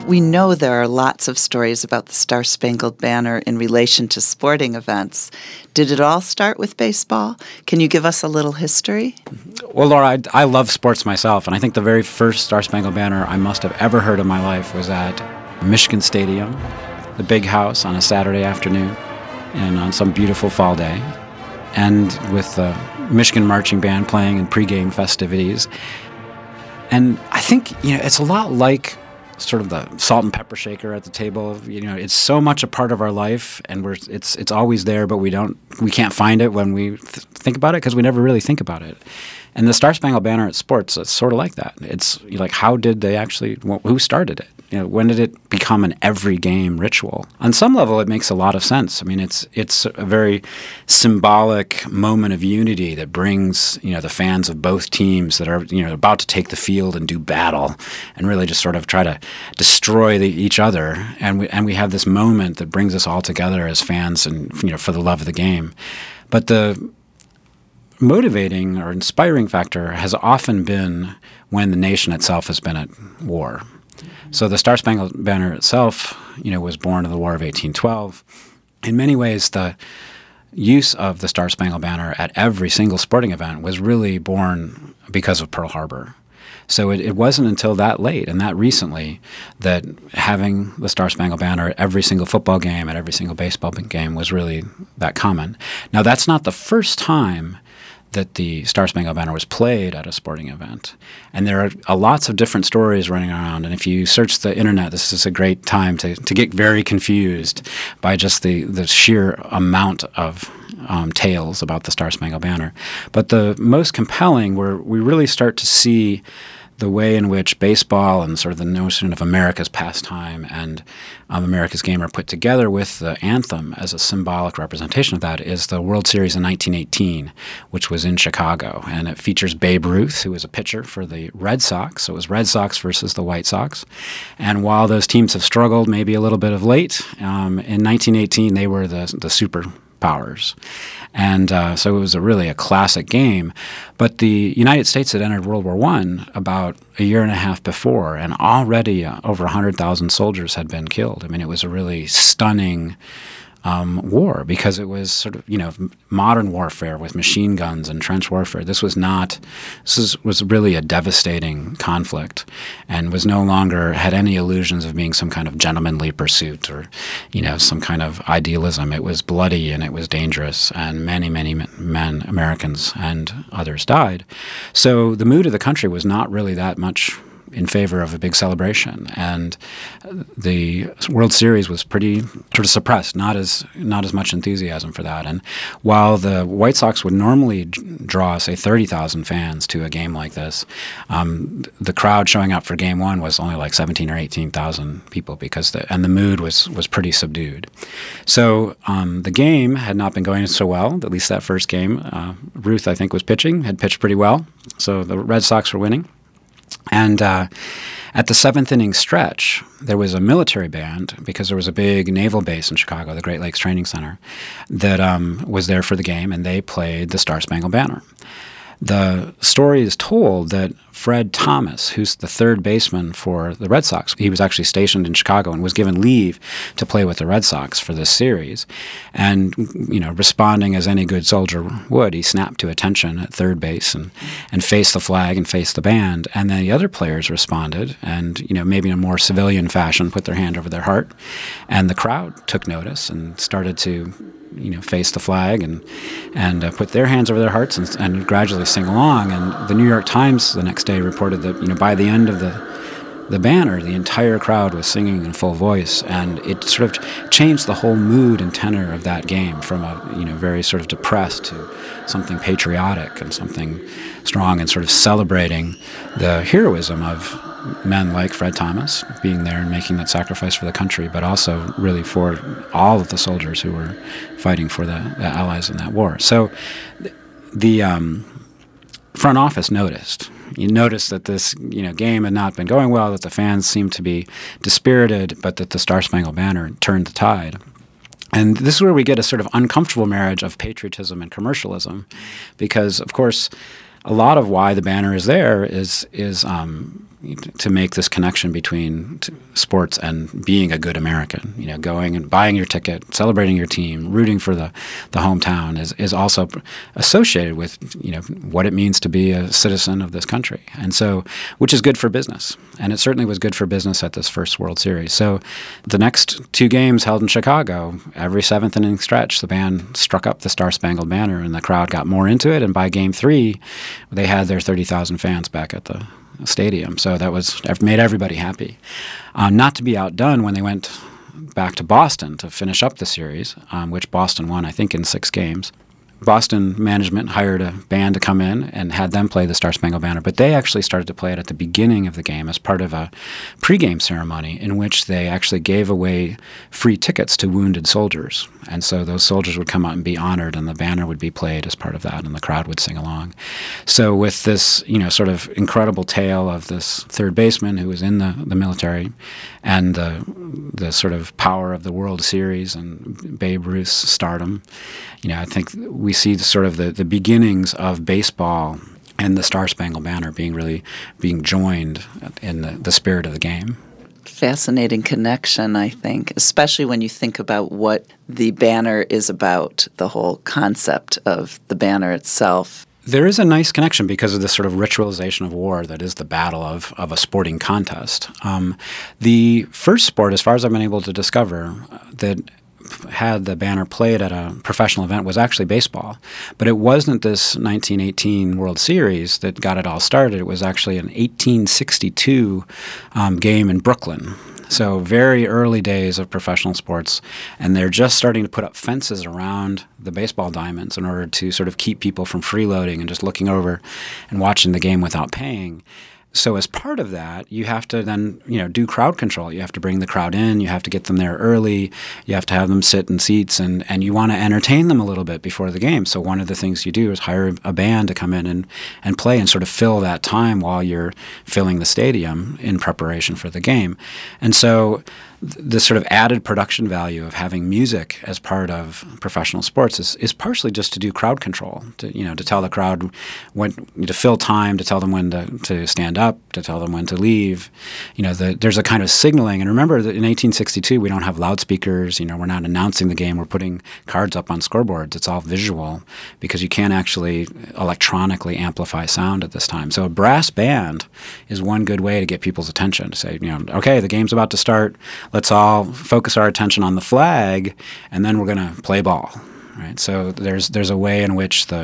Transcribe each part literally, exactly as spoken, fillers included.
We know there are lots of stories about the Star-Spangled Banner in relation to sporting events. Did it all start with baseball? Can you give us a little history? Well, Laura, I, I love sports myself, and I think the very first Star-Spangled Banner I must have ever heard in my life was at Michigan Stadium, the big house, on a Saturday afternoon and on some beautiful fall day, and with the Michigan marching band playing in pregame festivities. And I think, you know, it's a lot like sort of the salt and pepper shaker at the table. You know, it's so much a part of our life, and we're it's it's always there, but we don't we can't find it when we th- think about it because we never really think about it. And the Star-Spangled Banner at sports, it's sort of like that. It's like, how did they actually? Well, who started it? You know, when did it become an every game ritual? On some level, it makes a lot of sense. I mean, it's it's a very symbolic moment of unity that brings, you know, the fans of both teams that are, you know, about to take the field and do battle and really just sort of try to destroy the, each other. And we and we have this moment that brings us all together as fans and, you know, for the love of the game. But the motivating or inspiring factor has often been when the nation itself has been at war. So the Star-Spangled Banner itself, you know, was born in the War of eighteen twelve. In many ways, the use of the Star-Spangled Banner at every single sporting event was really born because of Pearl Harbor. So it, it wasn't until that late and that recently that having the Star-Spangled Banner at every single football game, at every single baseball game was really that common. Now, that's not the first time that the Star-Spangled Banner was played at a sporting event. And there are uh, lots of different stories running around. And if you search the internet, this is a great time to, to get very confused by just the, the sheer amount of um, tales about the Star-Spangled Banner. But the most compelling, where we really start to see the way in which baseball and sort of the notion of America's pastime and um, America's game are put together with the anthem as a symbolic representation of that is the World Series in nineteen eighteen, which was in Chicago. And it features Babe Ruth, who was a pitcher for the Red Sox. So it was Red Sox versus the White Sox. And while those teams have struggled maybe a little bit of late, um, in nineteen eighteen they were the, the superpowers. And uh, so it was a really a classic game. But the United States had entered World War One about a year and a half before, and already uh, over one hundred thousand soldiers had been killed. I mean, it was a really stunning um, war because it was sort of, you know, modern warfare with machine guns and trench warfare. This was not, this is, was really a devastating conflict and was no longer, had any illusions of being some kind of gentlemanly pursuit or, you know, some kind of idealism. It was bloody and it was dangerous, and many, many men, Americans and others died. So the mood of the country was not really that much in favor of a big celebration, and the World Series was pretty sort of suppressed, not as not as much enthusiasm for that. And while the White Sox would normally draw, say, thirty thousand fans to a game like this, um, the crowd showing up for Game One was only like seventeen or eighteen thousand people, because the and the mood was was pretty subdued. So um, the game had not been going so well. At least that first game, uh, Ruth, I think, was pitching, had pitched pretty well. So the Red Sox were winning. And uh, at the seventh inning stretch, there was a military band, because there was a big naval base in Chicago, the Great Lakes Training Center, that um, was there for the game, and they played the Star-Spangled Banner. The story is told that Fred Thomas, who's the third baseman for the Red Sox, he was actually stationed in Chicago and was given leave to play with the Red Sox for this series. And, you know, responding as any good soldier would, he snapped to attention at third base and, and faced the flag and faced the band. And then the other players responded and, you know, maybe in a more civilian fashion, put their hand over their heart. And the crowd took notice and started to, you know, face the flag and and uh, put their hands over their hearts and, and gradually sing along. And the New York Times the next day reported that, you know, by the end of the the banner, the entire crowd was singing in full voice, and it sort of changed the whole mood and tenor of that game from a, you know, very sort of depressed to something patriotic and something strong, and sort of celebrating the heroism of men like Fred Thomas being there and making that sacrifice for the country, but also really for all of the soldiers who were fighting for the, the Allies in that war. So the, the um, front office noticed. You noticed that this, you know, game had not been going well, that the fans seemed to be dispirited, but that the Star-Spangled Banner turned the tide. And this is where we get a sort of uncomfortable marriage of patriotism and commercialism, because, of course, a lot of why the banner is there is is um, to make this connection between t- sports and being a good American. You know, going and buying your ticket, celebrating your team, rooting for the, the hometown is, is also associated with, you know, what it means to be a citizen of this country. And so, which is good for business. And it certainly was good for business at this first World Series. So the next two games held in Chicago, every seventh inning stretch, the band struck up the Star-Spangled Banner and the crowd got more into it. And by game three, they had their thirty thousand fans back at the stadium. So that was made everybody happy. Uh, not to be outdone when they went back to Boston to finish up the series, um, which Boston won, I think, in six games. Boston management hired a band to come in and had them play the Star-Spangled Banner, but they actually started to play it at the beginning of the game as part of a pregame ceremony in which they actually gave away free tickets to wounded soldiers. And so those soldiers would come out and be honored, and the banner would be played as part of that, and the crowd would sing along. So with this, you know, sort of incredible tale of this third baseman who was in the, the military and the, the sort of power of the World Series and Babe Ruth's stardom, you know, I think we see the, sort of the, the beginnings of baseball and the Star-Spangled Banner being really being joined in the, the spirit of the game. Fascinating connection, I think, especially when you think about what the banner is about, the whole concept of the banner itself. There is a nice connection because of this sort of ritualization of war that is the battle of, of a sporting contest. Um, the first sport, as far as I've been able to discover, that had the banner played at a professional event was actually baseball. But it wasn't this nineteen eighteen World Series that got it all started. It was actually an eighteen sixty-two um, game in Brooklyn. So very early days of professional sports, and they're just starting to put up fences around the baseball diamonds in order to sort of keep people from freeloading and just looking over and watching the game without paying. So as part of that, you have to then, you know, do crowd control. You have to bring the crowd in. You have to get them there early. You have to have them sit in seats, and, and you want to entertain them a little bit before the game. So one of the things you do is hire a band to come in and, and play and sort of fill that time while you're filling the stadium in preparation for the game. And so the sort of added production value of having music as part of professional sports is, is partially just to do crowd control, to, you know, to tell the crowd when to fill time, to tell them when to, to stand up, to tell them when to leave. You know, the, there's a kind of signaling. And remember that in eighteen sixty-two, we don't have loudspeakers. You know, we're not announcing the game. We're putting cards up on scoreboards. It's all visual because you can't actually electronically amplify sound at this time. So a brass band is one good way to get people's attention, to say, you know, okay, the game's about to start. Let's all focus our attention on the flag, and then we're going to play ball, right? So there's there's a way in which the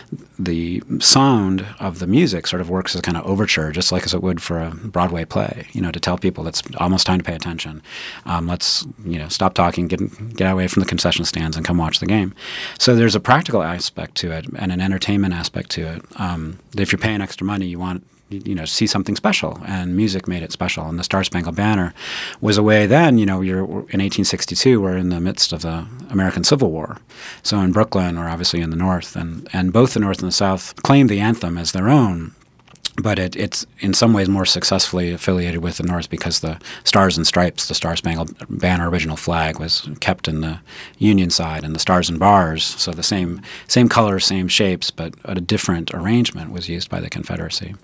the sound of the music sort of works as a kind of overture, just like as it would for a Broadway play, you know, to tell people it's almost time to pay attention. Um, let's, you know, stop talking, get get away from the concession stands and come watch the game. So there's a practical aspect to it and an entertainment aspect to it. Um, if you're paying extra money, you want you know, see something special, and music made it special. And the Star-Spangled Banner was a way then, you know, you're in eighteen sixty-two, we're in the midst of the American Civil War. So in Brooklyn, or obviously in the North, and, and both the North and the South claimed the anthem as their own. But it, it's in some ways more successfully affiliated with the North because the Stars and Stripes, the Star-Spangled Banner original flag, was kept in the Union side, and the Stars and Bars, so the same same colors, same shapes, but a different arrangement was used by the Confederacy.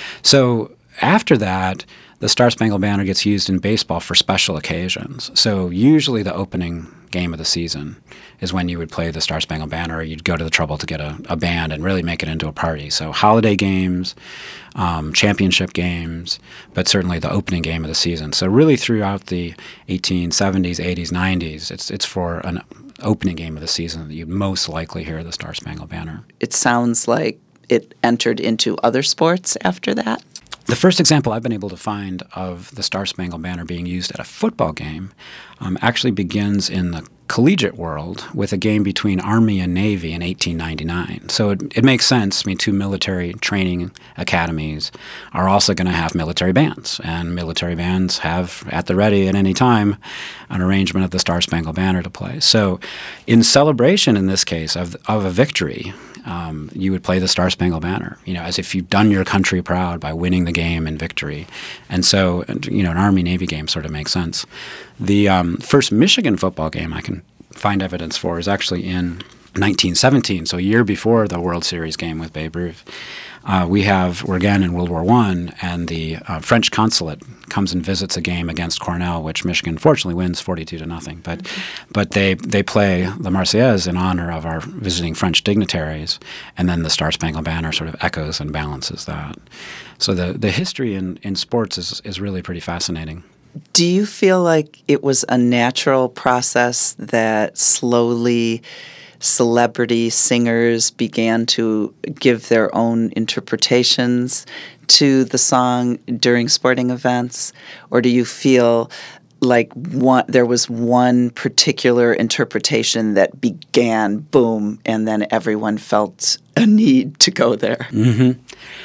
So after that, the Star-Spangled Banner gets used in baseball for special occasions. So usually the opening game of the season is when you would play the Star-Spangled Banner, or you'd go to the trouble to get a, a band and really make it into a party. So holiday games, um, championship games, but certainly the opening game of the season. So really throughout the eighteen seventies, eighties, nineties, it's it's for an opening game of the season that you'd most likely hear the Star-Spangled Banner. It sounds like it entered into other sports after that. The first example I've been able to find of the Star-Spangled Banner being used at a football game um, actually begins in the collegiate world with a game between Army and Navy in eighteen ninety-nine. So it, it makes sense. I mean, two military training academies are also going to have military bands, and military bands have at the ready at any time an arrangement of the Star-Spangled Banner to play. So in celebration, in this case, of, of a victory, Um, you would play the Star-Spangled Banner, you know, as if you've done your country proud by winning the game in victory. And so, you know, an Army-Navy game sort of makes sense. The um, first Michigan football game I can find evidence for is actually in nineteen seventeen, so a year before the World Series game with Babe Ruth. Uh, we have, we're again in World War One, and the uh, French consulate comes and visits a game against Cornell, which Michigan fortunately wins forty-two to nothing. But mm-hmm. but they they play the Marseillaise in honor of our visiting French dignitaries, and then the Star Spangled Banner sort of echoes and balances that. So the, the history in, in sports is is really pretty fascinating. Do you feel like it was a natural process that slowly celebrity singers began to give their own interpretations to the song during sporting events? Or do you feel like one, there was one particular interpretation that began, boom, and then everyone felt a need to go there? Mm-hmm.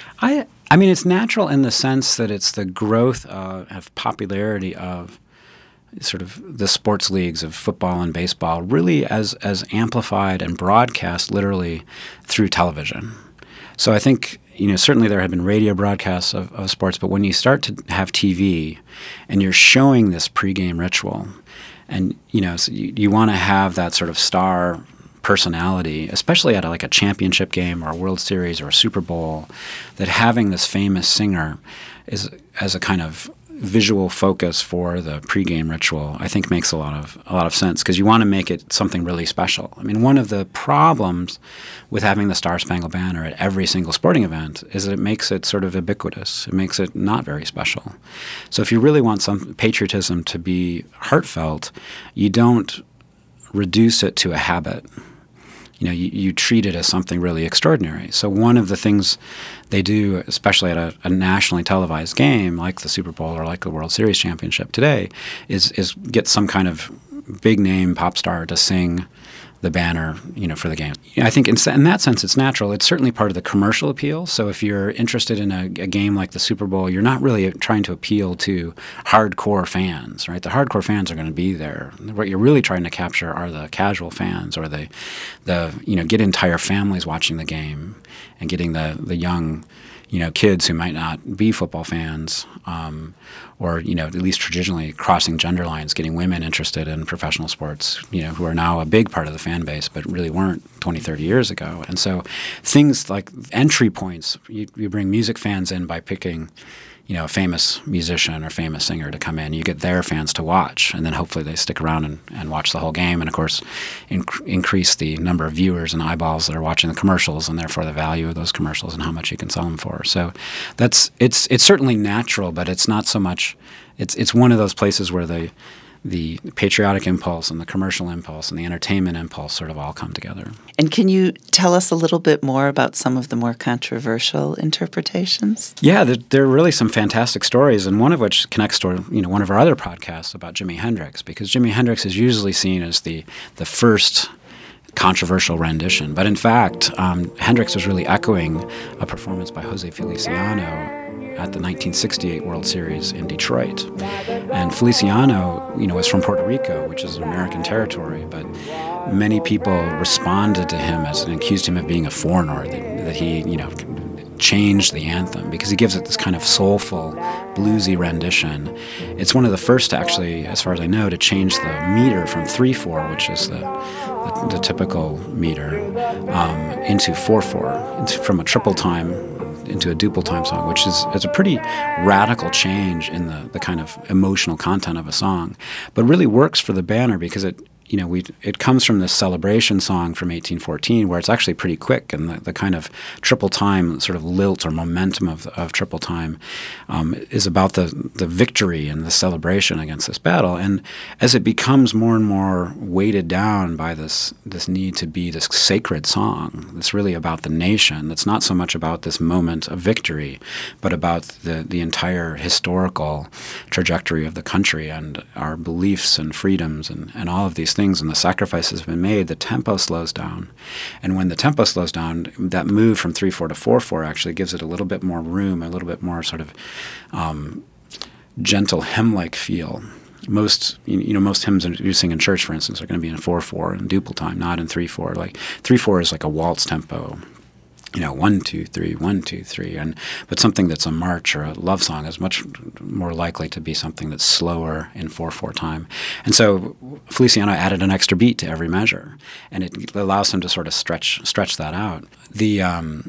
I I mean, it's natural in the sense that it's the growth uh, of popularity of sort of the sports leagues of football and baseball, really as as amplified and broadcast literally through television. So I think, you know, certainly there have been radio broadcasts of, of sports, but when you start to have T V and you're showing this pregame ritual, and, you know, so you, you want to have that sort of star personality, especially at a, like a championship game or a World Series or a Super Bowl, that having this famous singer is as a kind of visual focus for the pregame ritual, I think makes a lot of a lot of sense, because you want to make it something really special. I mean, one of the problems with having the Star Spangled Banner at every single sporting event is that it makes it sort of ubiquitous. It makes it not very special. So if you really want some patriotism to be heartfelt, you don't reduce it to a habit. You know, you, you treat it as something really extraordinary. So one of the things they do, especially at a, a nationally televised game like the Super Bowl or like the World Series championship today, is is get some kind of big name pop star to sing the banner, you know, for the game. You know, I think in, in that sense it's natural. It's certainly part of the commercial appeal. So if you're interested in a, a game like the Super Bowl, you're not really trying to appeal to hardcore fans, right? The hardcore fans are going to be there. What you're really trying to capture are the casual fans, or the, the you know, get entire families watching the game and getting the, the young, you know, kids who might not be football fans, um, or, you know, at least traditionally crossing gender lines, getting women interested in professional sports, you know, who are now a big part of the fan base, but really weren't twenty, thirty years ago. And so things like entry points, you, you bring music fans in by picking, you know, a famous musician or famous singer to come in. You get their fans to watch, and then hopefully they stick around and, and watch the whole game, and of course inc- increase the number of viewers and eyeballs that are watching the commercials, and therefore the value of those commercials and how much you can sell them for. So that's it's it's certainly natural, but it's not so much. It's it's one of those places where the the patriotic impulse and the commercial impulse and the entertainment impulse sort of all come together. And can you tell us a little bit more about some of the more controversial interpretations? Yeah, there, there are really some fantastic stories, and one of which connects to, you know, one of our other podcasts about Jimi Hendrix, because Jimi Hendrix is usually seen as the the first controversial rendition. But in fact, um, Hendrix was really echoing a performance by Jose Feliciano at the nineteen sixty-eight World Series in Detroit. And Feliciano, you know, was from Puerto Rico, which is an American territory, but many people responded to him as and accused him of being a foreigner, that, that he, you know, changed the anthem because he gives it this kind of soulful, bluesy rendition. It's one of the first, actually, as far as I know, to change the meter from three four, which is the the, the typical meter, um, into four four, into, from a triple time into a duple time song, which is, is a pretty radical change in the, the kind of emotional content of a song, but really works for the banner because it, you know, we it comes from this celebration song from eighteen fourteen where it's actually pretty quick, and the, the kind of triple time sort of lilt or momentum of, of triple time um, is about the, the victory and the celebration against this battle. And as it becomes more and more weighted down by this this need to be this sacred song, it's really about the nation. It's not so much about this moment of victory, but about the, the entire historical trajectory of the country and our beliefs and freedoms and, and all of these things, and the sacrifices have been made. The tempo slows down, and when the tempo slows down, that move from three four to four four actually gives it a little bit more room, a little bit more sort of um, gentle hymn-like feel. Most you know most hymns you sing in church, for instance, are going to be in four four and duple time, not in three four. Like three four is like a waltz tempo. You know, one, two, three, one, two, three, and but something that's a march or a love song is much more likely to be something that's slower in four four time. And so Feliciano added an extra beat to every measure, and it allows him to sort of stretch stretch that out. The um,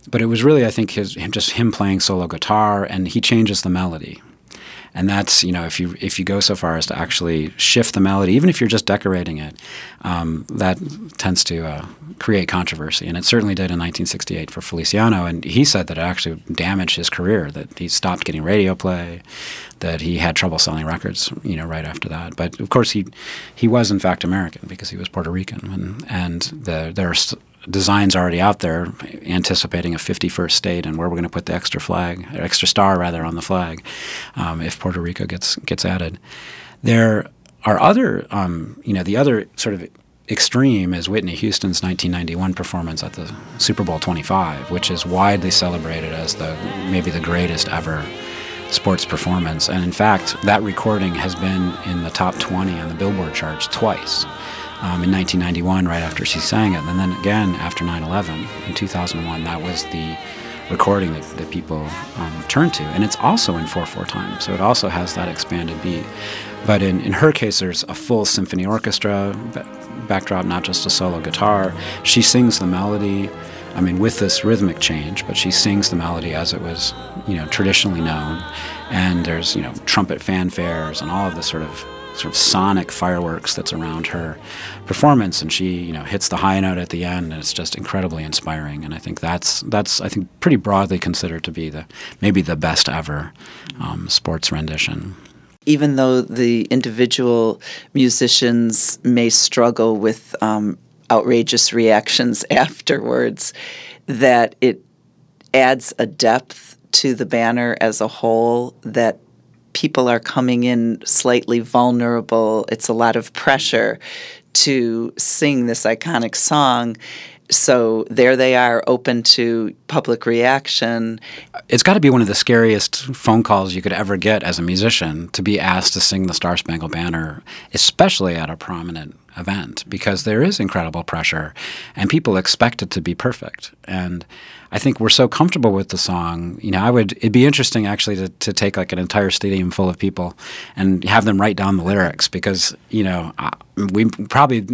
but it was really, I think, his him, just him playing solo guitar, and he changes the melody. And that's, you know, if you if you go so far as to actually shift the melody, even if you're just decorating it, um, that tends to uh, create controversy. And it certainly did in nineteen sixty-eight for Feliciano. And he said that it actually damaged his career, that he stopped getting radio play, that he had trouble selling records, you know, right after that. But of course, he he was in fact American because he was Puerto Rican, and and the, there are st- designs already out there anticipating a fifty-first state and where we're going to put the extra flag, or extra star rather, on the flag um, if Puerto Rico gets gets added. There are other, um, you know, the other sort of extreme is Whitney Houston's nineteen ninety-one performance at the Super Bowl twenty-five, which is widely celebrated as the maybe the greatest ever sports performance. And in fact, that recording has been in the top twenty on the Billboard charts twice. Um, in nineteen ninety-one, right after she sang it, and then again after nine eleven in two thousand one. That was the recording that, that people um, turned to. And it's also in four four time, so it also has that expanded beat. But in, in her case, there's a full symphony orchestra backdrop, not just a solo guitar. She sings the melody, I mean, with this rhythmic change, but she sings the melody as it was, you know, traditionally known. And there's, you know, trumpet fanfares and all of this sort of sort of sonic fireworks that's around her performance, and she, you know, hits the high note at the end, and it's just incredibly inspiring. And I think that's that's I think pretty broadly considered to be the maybe the best ever um, sports rendition. Even though the individual musicians may struggle with um, outrageous reactions afterwards, that it adds a depth to the banner as a whole, that people are coming in slightly vulnerable. It's a lot of pressure to sing this iconic song. So there they are, open to public reaction. It's got to be one of the scariest phone calls you could ever get as a musician, to be asked to sing the Star Spangled Banner, especially at a prominent event, because there is incredible pressure and people expect it to be perfect. And I think we're so comfortable with the song. You know, I would, it'd be interesting actually to, to take like an entire stadium full of people and have them write down the lyrics, because, you know, we probably,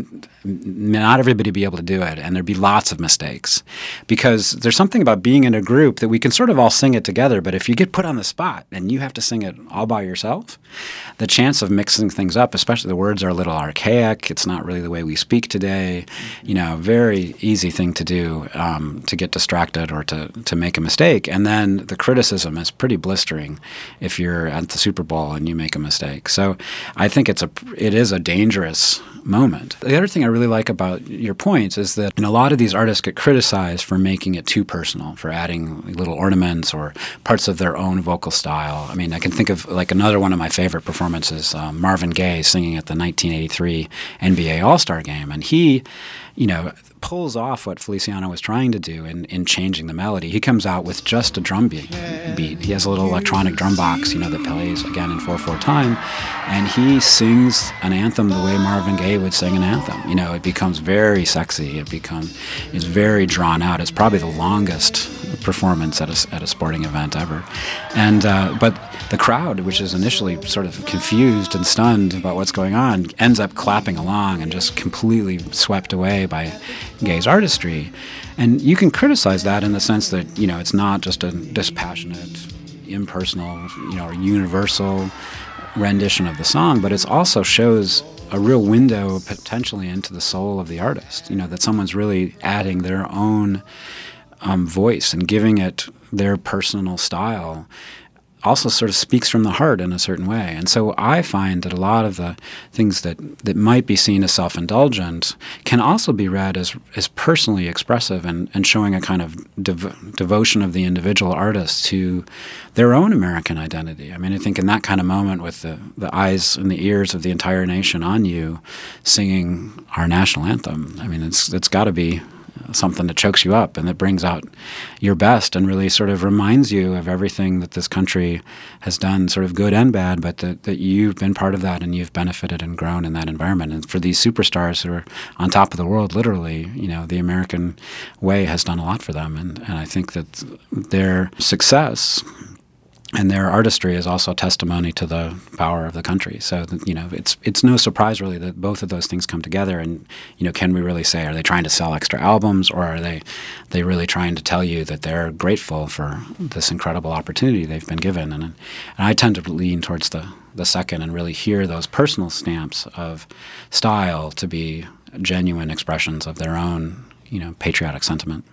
not everybody would be able to do it, and there'd be lots of mistakes, because there's something about being in a group that we can sort of all sing it together, but if you get put on the spot and you have to sing it all by yourself, the chance of mixing things up, especially the words are a little archaic, it's not really the way we speak today, you know, very easy thing to do, um, to get distracted or to, to make a mistake. And then the criticism is pretty blistering if you're at the Super Bowl and you make a mistake. So I think it's a, it is a dangerous moment. The other thing I really like about your points is that, you know, a lot of these artists get criticized for making it too personal, for adding little ornaments or parts of their own vocal style. I mean, I can think of like another one of my favorite performances, um, Marvin Gaye singing at the nineteen eighty-three N B A All-Star Game, and he, you know, pulls off what Feliciano was trying to do in, in changing the melody. He comes out with just a drum beat. beat. He has a little electronic drum box, you know, that plays, again, in four four time, and he sings an anthem the way Marvin Gaye would sing an anthem. You know, it becomes very sexy. It becomes, it's very drawn out. It's probably the longest performance at a, at a sporting event ever. And uh, but the crowd, which is initially sort of confused and stunned about what's going on, ends up clapping along and just completely swept away by Gaye's artistry. And you can criticize that in the sense that, you know, it's not just a dispassionate, impersonal, you know, or universal rendition of the song, but it also shows a real window potentially into the soul of the artist, you know, that someone's really adding their own um, voice and giving it their personal style. Also sort of speaks from the heart in a certain way. And so I find that a lot of the things that, that might be seen as self-indulgent can also be read as as personally expressive and, and showing a kind of dev- devotion of the individual artist to their own American identity. I mean, I think in that kind of moment with the, the eyes and the ears of the entire nation on you singing our national anthem, I mean, it's it's got to be something that chokes you up and that brings out your best and really sort of reminds you of everything that this country has done, sort of good and bad, but that, that you've been part of that and you've benefited and grown in that environment. And for these superstars who are on top of the world, literally, you know, the American way has done a lot for them. And, and I think that their success And their artistry is also a testimony to the power of the country. So, you know, it's it's no surprise really that both of those things come together. And, you know, can we really say, are they trying to sell extra albums, or are they they really trying to tell you that they're grateful for this incredible opportunity they've been given? And, and I tend to lean towards the, the second and really hear those personal stamps of style to be genuine expressions of their own, you know, patriotic sentiment.